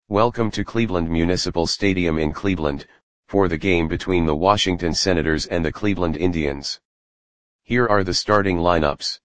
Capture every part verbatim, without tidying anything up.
Welcome to Cleveland Municipal Stadium in Cleveland, for the game between the Washington Senators and the Cleveland Indians. Here are the starting lineups.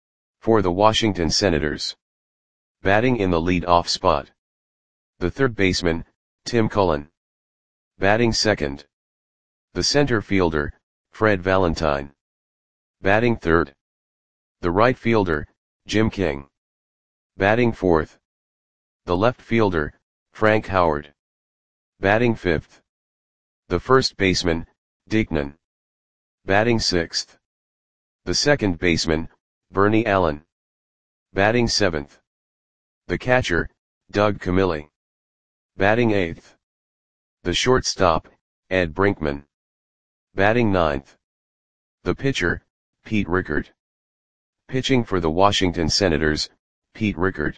For the Washington Senators. Batting in the lead-off spot. The third baseman, Tim Cullen. Batting second. The center fielder, Fred Valentine. Batting third. The right fielder, Jim King. Batting fourth. The left fielder, Frank Howard. Batting fifth. The first baseman, Dickman. Batting sixth. The second baseman, Bernie Allen. Batting seventh. The catcher, Doug Camilli. Batting eighth. The shortstop, Ed Brinkman. Batting ninth. The pitcher, Pete Rickard. Pitching for the Washington Senators, Pete Rickard.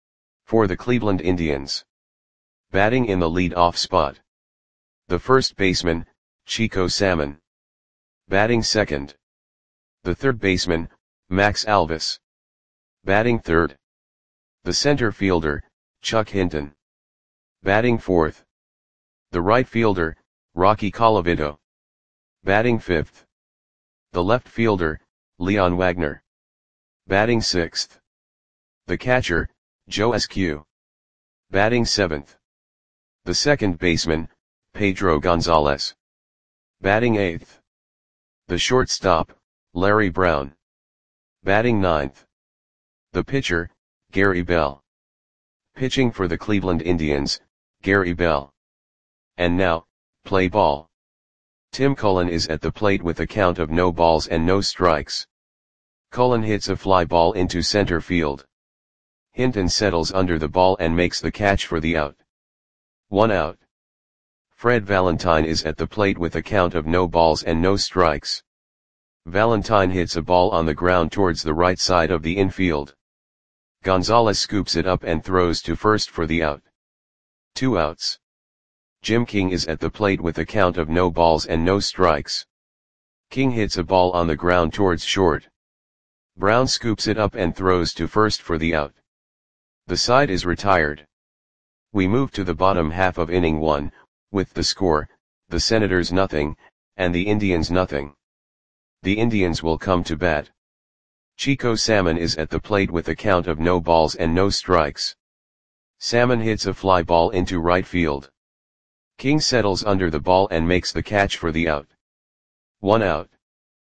For the Cleveland Indians. Batting in the lead-off spot. The first baseman, Chico Salmon. Batting second. The third baseman, Max Alvis. Batting third. The center fielder, Chuck Hinton. Batting fourth. The right fielder, Rocky Colavito. Batting fifth. The left fielder, Leon Wagner. Batting sixth. The catcher, Joe Eskew. Batting seventh. The second baseman, Pedro Gonzalez. Batting eighth. The shortstop, Larry Brown. Batting ninth. The pitcher, Gary Bell. Pitching for the Cleveland Indians, Gary Bell. And now, play ball. Tim Cullen is at the plate with a count of no balls and no strikes. Cullen hits a fly ball into center field. Hinton settles under the ball and makes the catch for the out. One out. Fred Valentine is at the plate with a count of no balls and no strikes. Valentine hits a ball on the ground towards the right side of the infield. Gonzalez scoops it up and throws to first for the out. Two outs. Jim King is at the plate with a count of no balls and no strikes. King hits a ball on the ground towards short. Brown scoops it up and throws to first for the out. The side is retired. We move to the bottom half of inning one, with the score, the Senators nothing, and the Indians nothing. The Indians will come to bat. Chico Salmon is at the plate with a count of no balls and no strikes. Salmon hits a fly ball into right field. King settles under the ball and makes the catch for the out. One out.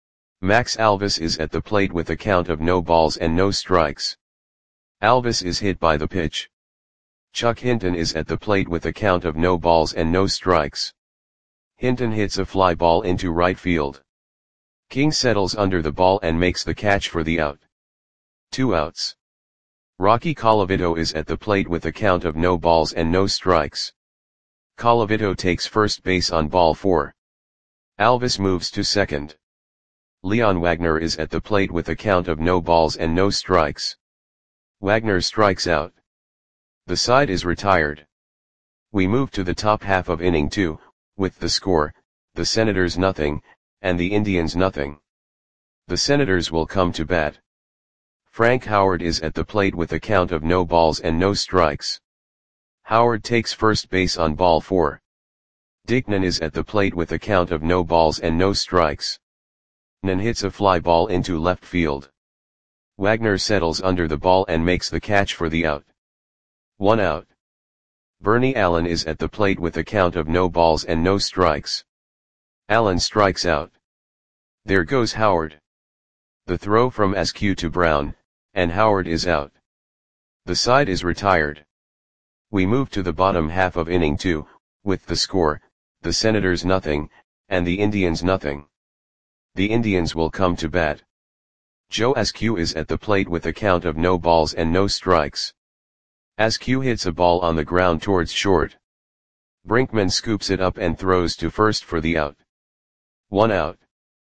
Max Alvis is at the plate with a count of no balls and no strikes. Alvis is hit by the pitch. Chuck Hinton is at the plate with a count of no balls and no strikes. Hinton hits a fly ball into right field. King settles under the ball and makes the catch for the out. Two outs. Rocky Colavito is at the plate with a count of no balls and no strikes. Colavito takes first base on ball four. Alvis moves to second. Leon Wagner is at the plate with a count of no balls and no strikes. Wagner strikes out. The side is retired. We move to the top half of inning two, with the score, the Senators nothing, and the Indians nothing. The Senators will come to bat. Frank Howard is at the plate with a count of no balls and no strikes. Howard takes first base on ball four. Dickman is at the plate with a count of no balls and no strikes. Nan hits a fly ball into left field. Wagner settles under the ball and makes the catch for the out. One out. Bernie Allen is at the plate with a count of no balls and no strikes. Allen strikes out. There goes Howard. The throw from Eskew to Brown, and Howard is out. The side is retired. We move to the bottom half of inning two, with the score, the Senators nothing, and the Indians nothing. The Indians will come to bat. Joe Eskew is at the plate with a count of no balls and no strikes. Eskew hits a ball on the ground towards short. Brinkman scoops it up and throws to first for the out. One out.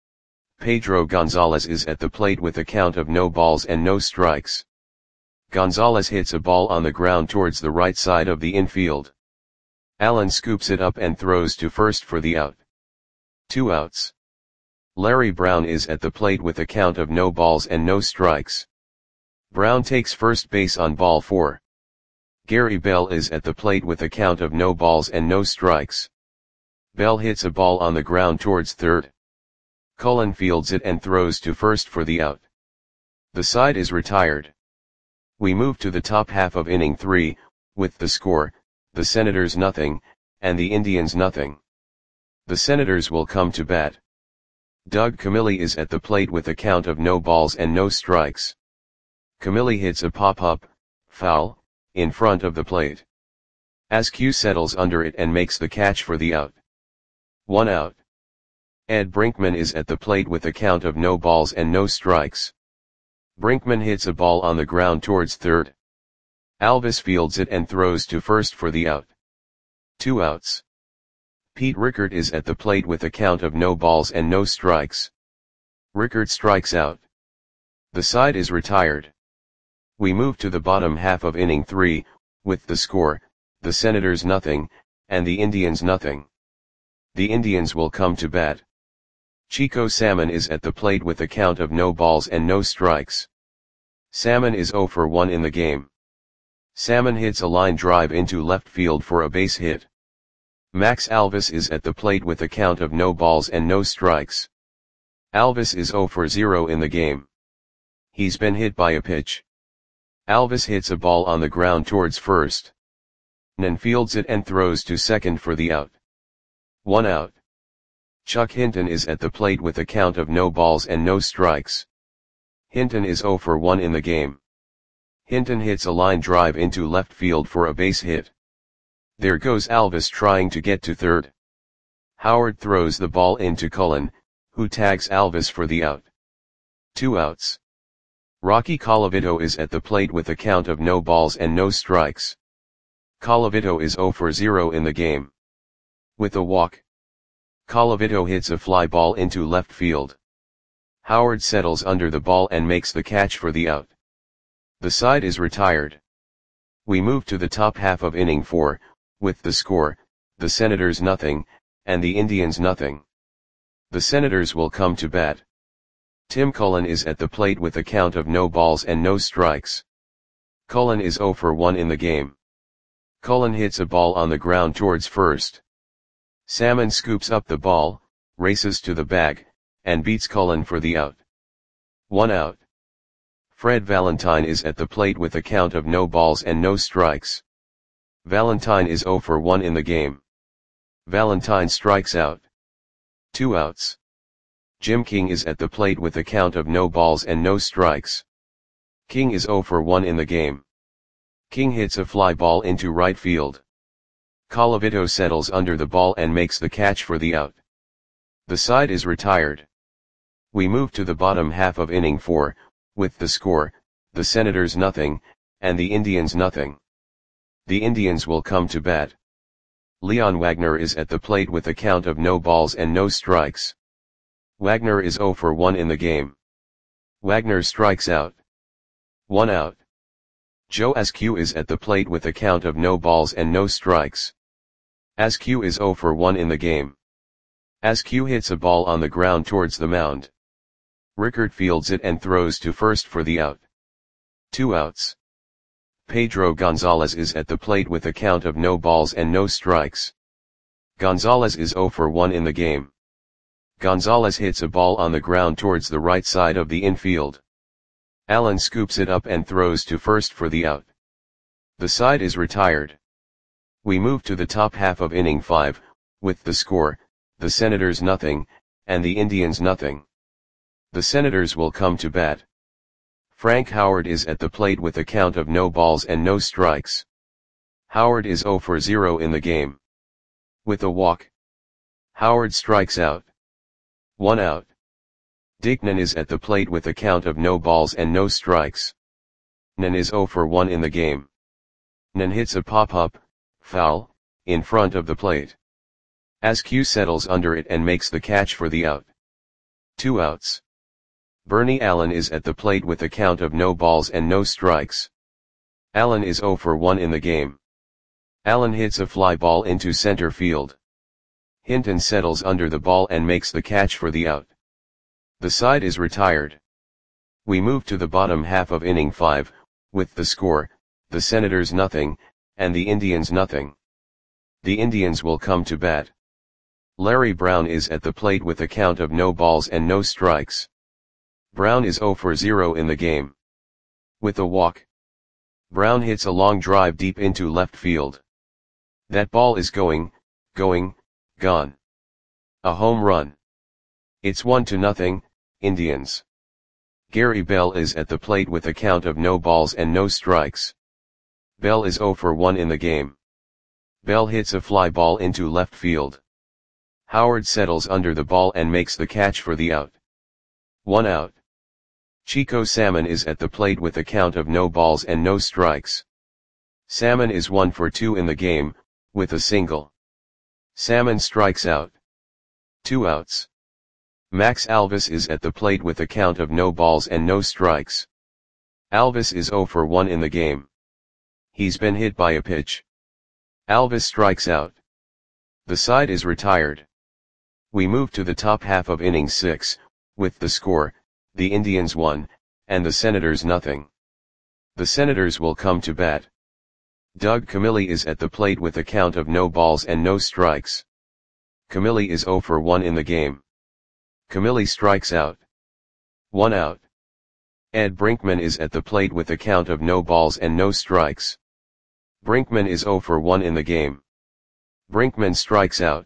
Pedro Gonzalez is at the plate with a count of no balls and no strikes. Gonzalez hits a ball on the ground towards the right side of the infield. Allen scoops it up and throws to first for the out. Two outs. Larry Brown is at the plate with a count of no balls and no strikes. Brown takes first base on ball four. Gary Bell is at the plate with a count of no balls and no strikes. Bell hits a ball on the ground towards third. Cullen fields it and throws to first for the out. The side is retired. We move to the top half of inning three, with the score, the Senators nothing, and the Indians nothing. The Senators will come to bat. Doug Camilli is at the plate with a count of no balls and no strikes. Camilli hits a pop-up, foul, in front of the plate. Askew settles under it and makes the catch for the out. One out. Ed Brinkman is at the plate with a count of no balls and no strikes. Brinkman hits a ball on the ground towards third. Alvis fields it and throws to first for the out. Two outs. Pete Rickard is at the plate with a count of no balls and no strikes. Rickard strikes out. The side is retired. We move to the bottom half of inning three, with the score, the Senators nothing, and the Indians nothing. The Indians will come to bat. Chico Salmon is at the plate with a count of no balls and no strikes. Salmon is oh for one in the game. Salmon hits a line drive into left field for a base hit. Max Alvis is at the plate with a count of no balls and no strikes. Alvis is oh for zero in the game. He's been hit by a pitch. Alvis hits a ball on the ground towards first. Nen fields it and throws to second for the out. One out. Chuck Hinton is at the plate with a count of no balls and no strikes. Hinton is oh for one in the game. Hinton hits a line drive into left field for a base hit. There goes Alvis trying to get to third. Howard throws the ball into Cullen, who tags Alvis for the out. Two outs. Rocky Colavito is at the plate with a count of no balls and no strikes. Colavito is oh for zero in the game. With a walk, Colavito hits a fly ball into left field. Howard settles under the ball and makes the catch for the out. The side is retired. We move to the top half of inning four, with the score, the Senators nothing, and the Indians nothing. The Senators will come to bat. Tim Cullen is at the plate with a count of no balls and no strikes. Cullen is oh for one in the game. Cullen hits a ball on the ground towards first. Salmon scoops up the ball, races to the bag, and beats Cullen for the out. One out. Fred Valentine is at the plate with a count of no balls and no strikes. Valentine is oh for one in the game. Valentine strikes out. Two outs. Jim King is at the plate with a count of no balls and no strikes. King is oh for one in the game. King hits a fly ball into right field. Colavito settles under the ball and makes the catch for the out. The side is retired. We move to the bottom half of inning four, with the score, the Senators nothing, and the Indians nothing. The Indians will come to bat. Leon Wagner is at the plate with a count of no balls and no strikes. Wagner is oh for one in the game. Wagner strikes out. One out. Joe Askew is at the plate with a count of no balls and no strikes. Askew is oh for one in the game. Askew hits a ball on the ground towards the mound. Rickard fields it and throws to first for the out. Two outs. Pedro Gonzalez is at the plate with a count of no balls and no strikes. Gonzalez is oh for one in the game. Gonzalez hits a ball on the ground towards the right side of the infield. Allen scoops it up and throws to first for the out. The side is retired. We move to the top half of inning five, with the score, the Senators nothing, and the Indians nothing. The Senators will come to bat. Frank Howard is at the plate with a count of no balls and no strikes. Howard is oh for zero in the game. With a walk, Howard strikes out. One out. Dick Nen is at the plate with a count of no balls and no strikes. Nen is oh for one in the game. Nen hits a pop-up, foul, in front of the plate. Askew settles under it and makes the catch for the out. Two outs. Bernie Allen is at the plate with a count of no balls and no strikes. Allen is oh for one in the game. Allen hits a fly ball into center field. Hinton settles under the ball and makes the catch for the out. The side is retired. We move to the bottom half of inning five, with the score, the Senators nothing, and the Indians nothing. The Indians will come to bat. Larry Brown is at the plate with a count of no balls and no strikes. Brown is zero for zero in the game. With a walk, Brown hits a long drive deep into left field. That ball is going, going, gone. A home run. It's one to nothing, Indians. Gary Bell is at the plate with a count of no balls and no strikes. Bell is zero for one in the game. Bell hits a fly ball into left field. Howard settles under the ball and makes the catch for the out. One out. Chico Salmon is at the plate with a count of no balls and no strikes. Salmon is one for two in the game, with a single. Salmon strikes out. Two outs. Max Alvis is at the plate with a count of no balls and no strikes. Alvis is zero for one in the game. He's been hit by a pitch. Alvis strikes out. The side is retired. We move to the top half of inning six, with the score, the Indians one, and the Senators nothing. The Senators will come to bat. Doug Camilli is at the plate with a count of no balls and no strikes. Camilli is zero for one in the game. Camilli strikes out. One out. Ed Brinkman is at the plate with a count of no balls and no strikes. Brinkman is zero for one in the game. Brinkman strikes out.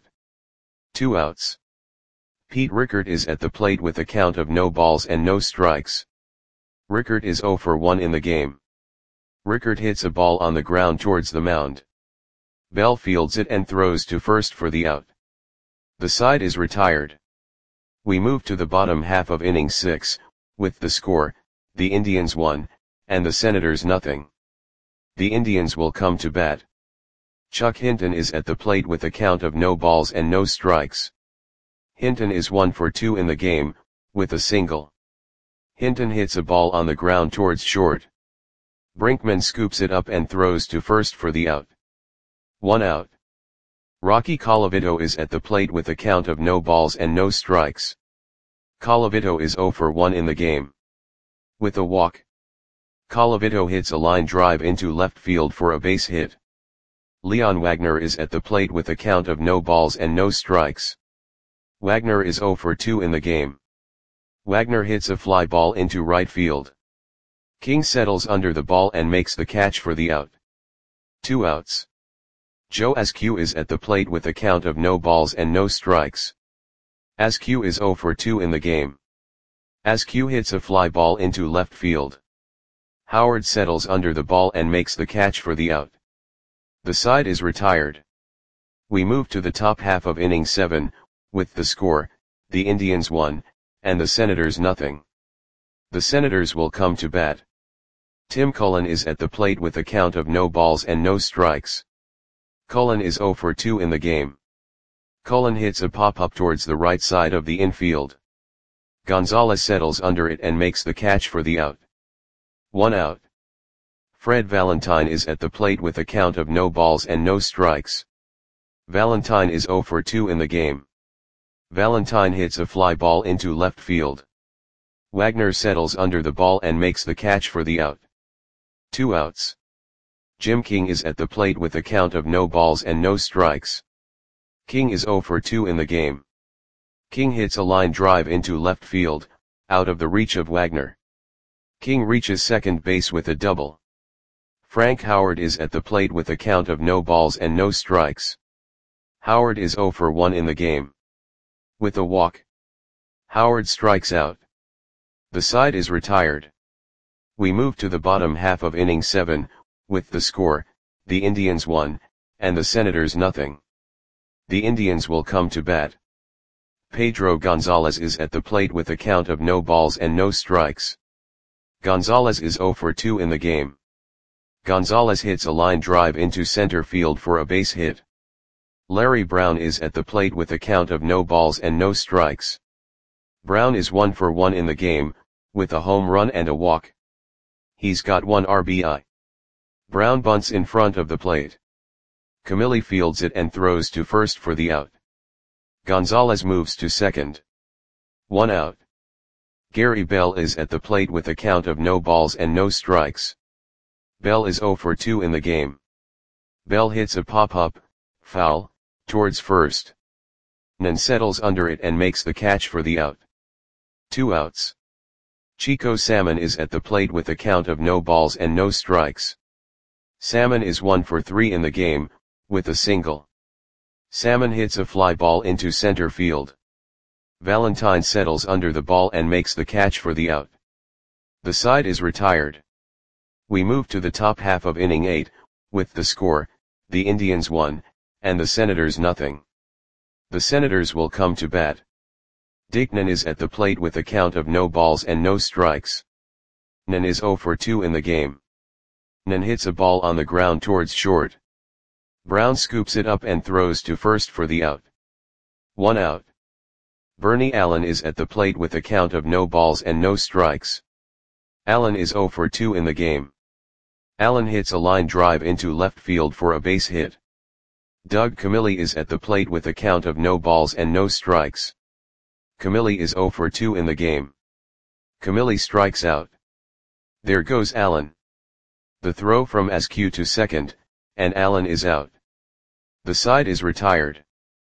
Two outs. Pete Rickert is at the plate with a count of no balls and no strikes. Rickert is zero for one in the game. Rickert hits a ball on the ground towards the mound. Bell fields it and throws to first for the out. The side is retired. We move to the bottom half of inning six, with the score, the Indians one, and the Senators nothing. The Indians will come to bat. Chuck Hinton is at the plate with a count of no balls and no strikes. Hinton is one for two in the game, with a single. Hinton hits a ball on the ground towards short. Brinkman scoops it up and throws to first for the out. One out. Rocky Colavito is at the plate with a count of no balls and no strikes. Colavito is zero for one in the game. With a walk, Colavito hits a line drive into left field for a base hit. Leon Wagner is at the plate with a count of no balls and no strikes. Wagner is zero for two in the game. Wagner hits a fly ball into right field. King settles under the ball and makes the catch for the out. Two outs. Joe Askew is at the plate with a count of no balls and no strikes. Askew is zero for two in the game. Askew hits a fly ball into left field. Howard settles under the ball and makes the catch for the out. The side is retired. We move to the top half of inning seven, with the score, the Indians one, and the Senators nothing. The Senators will come to bat. Tim Cullen is at the plate with a count of no balls and no strikes. Cullen is zero for two in the game. Cullen hits a pop-up towards the right side of the infield. Gonzalez settles under it and makes the catch for the out. One out. Fred Valentine is at the plate with a count of no balls and no strikes. Valentine is zero for two in the game. Valentine hits a fly ball into left field. Wagner settles under the ball and makes the catch for the out. Two outs. Jim King is at the plate with a count of no balls and no strikes. King is zero for two in the game. King hits a line drive into left field, out of the reach of Wagner. King reaches second base with a double. Frank Howard is at the plate with a count of no balls and no strikes. Howard is zero for one in the game. With a walk, Howard strikes out. The side is retired. We move to the bottom half of inning seven, with the score, the Indians one, and the Senators nothing. The Indians will come to bat. Pedro Gonzalez is at the plate with a count of no balls and no strikes. Gonzalez is zero for two in the game. Gonzalez hits a line drive into center field for a base hit. Larry Brown is at the plate with a count of no balls and no strikes. Brown is one for one in the game, with a home run and a walk. He's got one R B I. Brown bunts in front of the plate. Camilli fields it and throws to first for the out. Gonzalez moves to second. One out. Gary Bell is at the plate with a count of no balls and no strikes. Bell is zero for two in the game. Bell hits a pop-up, foul, towards first. Nan settles under it and makes the catch for the out. Two outs. Chico Salmon is at the plate with a count of no balls and no strikes. Salmon is one for three in the game, with a single. Salmon hits a fly ball into center field. Valentine settles under the ball and makes the catch for the out. The side is retired. We move to the top half of inning eight, with the score, the Indians one, and the Senators nothing. The Senators will come to bat. Dick Nan is at the plate with a count of no balls and no strikes. Nan is oh for two in the game. Nan hits a ball on the ground towards short. Brown scoops it up and throws to first for the out. One out. Bernie Allen is at the plate with a count of no balls and no strikes. Allen is oh for two in the game. Allen hits a line drive into left field for a base hit. Doug Camilli is at the plate with a count of no balls and no strikes. Camilli is oh for two in the game. Camilli strikes out. There goes Allen. The throw from Askew to second, and Allen is out. The side is retired.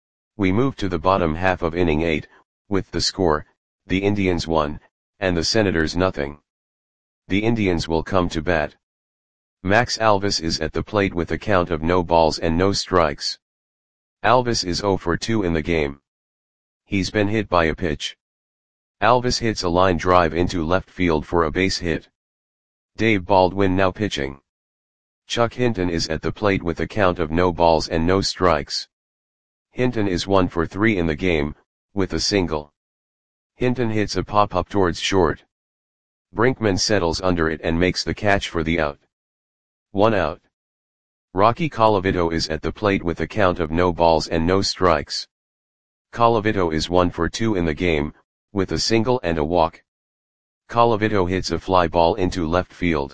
We move to the bottom half of inning eight, with the score, the Indians one, and the Senators nothing. The Indians will come to bat. Max Alvis is at the plate with a count of no balls and no strikes. Alvis is oh for two in the game. He's been hit by a pitch. Alvis hits a line drive into left field for a base hit. Dave Baldwin now pitching. Chuck Hinton is at the plate with a count of no balls and no strikes. Hinton is one for three in the game, with a single. Hinton hits a pop-up towards short. Brinkman settles under it and makes the catch for the out. One out. Rocky Colavito is at the plate with a count of no balls and no strikes. Colavito is one for two in the game, with a single and a walk. Colavito hits a fly ball into left field.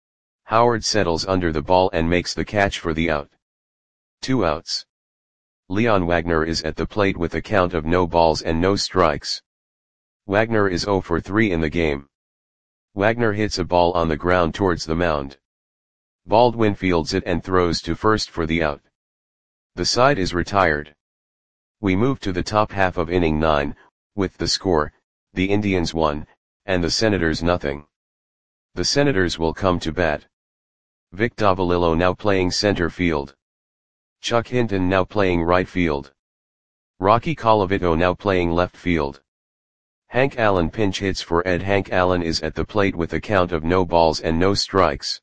Howard settles under the ball and makes the catch for the out. Two outs. Leon Wagner is at the plate with a count of no balls and no strikes. Wagner is oh for three in the game. Wagner hits a ball on the ground towards the mound. Baldwin fields it and throws to first for the out. The side is retired. We move to the top half of inning nine, with the score, the Indians one, and the Senators nothing. The Senators will come to bat. Vic Davalillo now playing center field. Chuck Hinton now playing right field. Rocky Colavito now playing left field. Hank Allen pinch hits for Ed. Hank Allen is at the plate with a count of no balls and no strikes.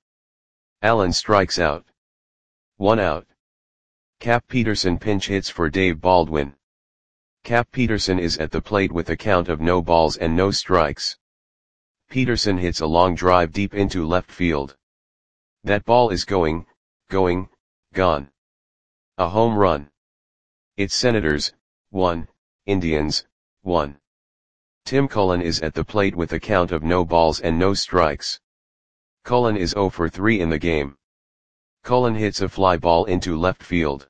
Allen strikes out. One out. Cap Peterson pinch hits for Dave Baldwin. Cap Peterson is at the plate with a count of no balls and no strikes. Peterson hits a long drive deep into left field. That ball is going, going, gone. A home run. It's Senators, one, Indians, one. Tim Cullen is at the plate with a count of no balls and no strikes. Cullen is oh for three in the game. Cullen hits a fly ball into left field.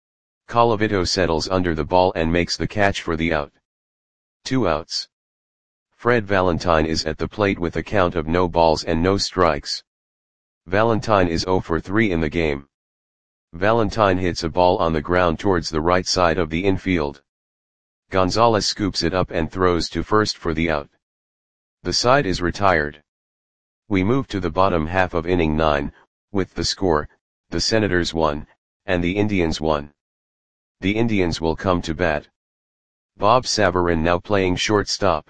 Colavito settles under the ball and makes the catch for the out. Two outs. Fred Valentine is at the plate with a count of no balls and no strikes. Valentine is oh for three in the game. Valentine hits a ball on the ground towards the right side of the infield. Gonzalez scoops it up and throws to first for the out. The side is retired. We move to the bottom half of inning nine, with the score, the Senators one, and the Indians one. The Indians will come to bat. Bob Savarin now playing shortstop.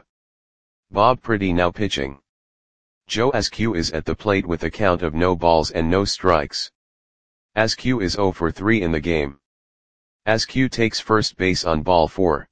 Bob Pretty now pitching. Joe Askew is at the plate with a count of no balls and no strikes. Askew is oh for three in the game. Askew takes first base on ball four.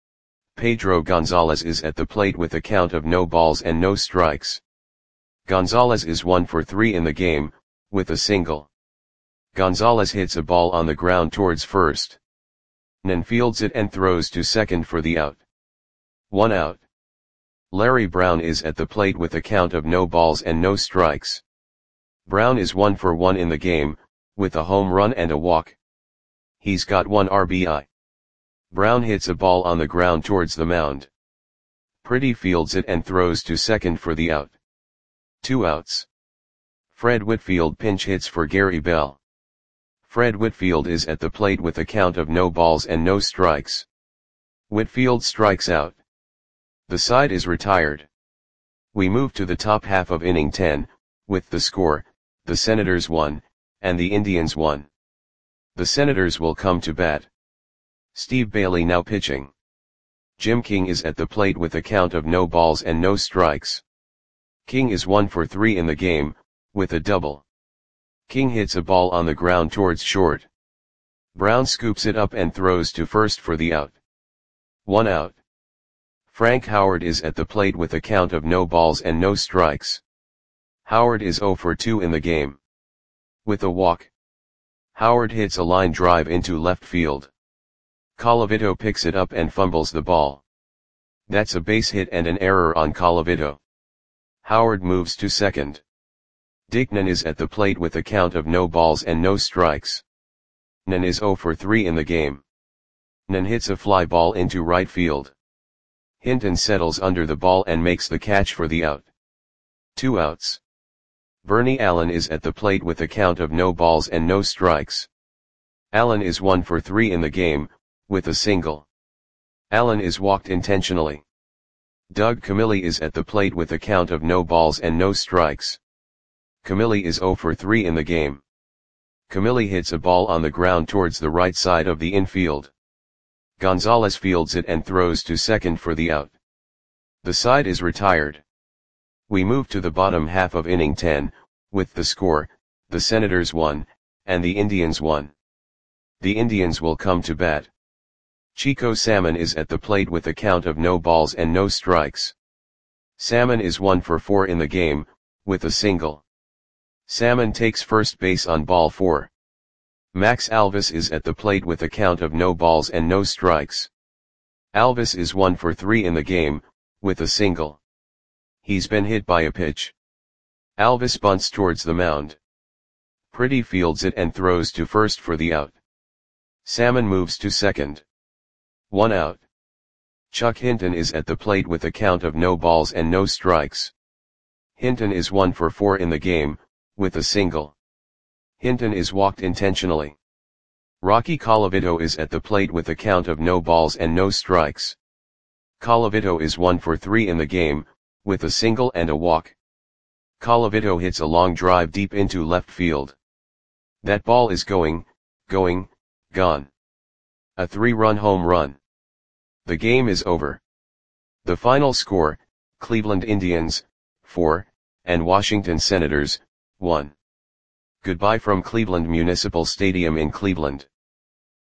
Pedro Gonzalez is at the plate with a count of no balls and no strikes. Gonzalez is one for three in the game, with a single. Gonzalez hits a ball on the ground towards first. Nan fields it and throws to second for the out. One out. Larry Brown is at the plate with a count of no balls and no strikes. Brown is one for one in the game, with a home run and a walk. He's got one R B I. Brown hits a ball on the ground towards the mound. Pretty fields it and throws to second for the out. Two outs. Fred Whitfield pinch hits for Gary Bell. Fred Whitfield is at the plate with a count of no balls and no strikes. Whitfield strikes out. The side is retired. We move to the top half of inning ten, with the score, the Senators one, and the Indians one. The Senators will come to bat. Steve Bailey now pitching. Jim King is at the plate with a count of no balls and no strikes. King is one for three in the game, with a double. King hits a ball on the ground towards short. Brown scoops it up and throws to first for the out. One out. Frank Howard is at the plate with a count of no balls and no strikes. Howard is zero for two in the game. With a walk. Howard hits a line drive into left field. Colavito picks it up and fumbles the ball. That's a base hit and an error on Colavito. Howard moves to second. Dick Nunn is at the plate with a count of no balls and no strikes. Nunn is zero for three in the game. Nunn hits a fly ball into right field. Hinton settles under the ball and makes the catch for the out. Two outs. Bernie Allen is at the plate with a count of no balls and no strikes. Allen is one for three in the game, with a single. Allen is walked intentionally. Doug Camilli is at the plate with a count of no balls and no strikes. Camilli is zero for three in the game. Camilli hits a ball on the ground towards the right side of the infield. Gonzalez fields it and throws to second for the out. The side is retired. We move to the bottom half of inning ten, with the score, the Senators one, and the Indians one. The Indians will come to bat. Chico Salmon is at the plate with a count of no balls and no strikes. Salmon is one for four in the game, with a single. Salmon takes first base on ball four. Max Alvis is at the plate with a count of no balls and no strikes. Alvis is one for three in the game, with a single. He's been hit by a pitch. Alvis bunts towards the mound. Pretty fields it and throws to first for the out. Salmon moves to second. One out. Chuck Hinton is at the plate with a count of no balls and no strikes. Hinton is one for four in the game, with a single. Hinton is walked intentionally. Rocky Colavito is at the plate with a count of no balls and no strikes. Colavito is one for three in the game, with a single and a walk. Colavito hits a long drive deep into left field. That ball is going, going, gone. A three-run home run. The game is over. The final score, Cleveland Indians, four, and Washington Senators, one. Goodbye from Cleveland Municipal Stadium in Cleveland.